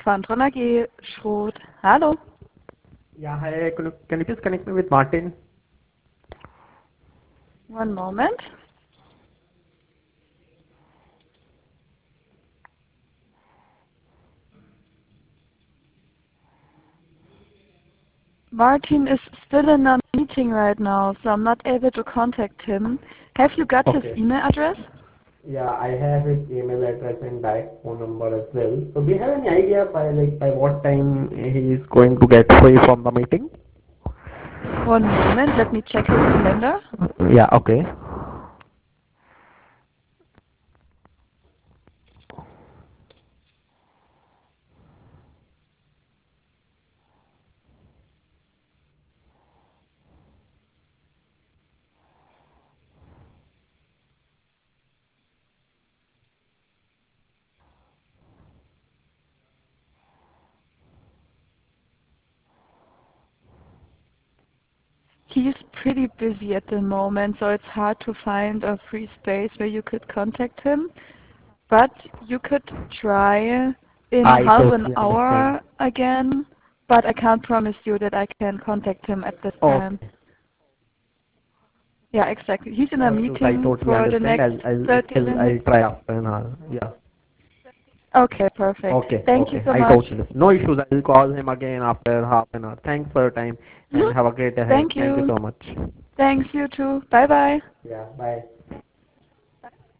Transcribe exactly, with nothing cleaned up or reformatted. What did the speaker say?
Quantron A G, Schroth. Hallo. Yeah, hi. Can you, can you please connect me with Martin? One moment. Martin is still in a meeting right now, so I'm not able to contact him. Have you got his Okay. email address? Yeah, I have his email address and direct phone number as well. So do you have any idea by like by what time he is going to get free from the meeting? One moment, let me check his calendar. Yeah, okay. He's pretty busy at the moment, so it's hard to find a free space where you could contact him. But you could try in I half an totally understand. hour again, but I can't promise you that I can contact him at this time. Okay. Yeah, exactly. He's in a No issues. I meeting totally for the understand. next I'll I'll thirty I'll, I'll minutes. try after an hour. Yeah. Okay, perfect. Okay, Thank you okay. so I much. totally understand. No issues. I'll call him again after half an hour. Thanks for your time and Mhm. have a great day ahead. Thank Thank you you. so much. Thanks, you too. Bye bye. Yeah, bye.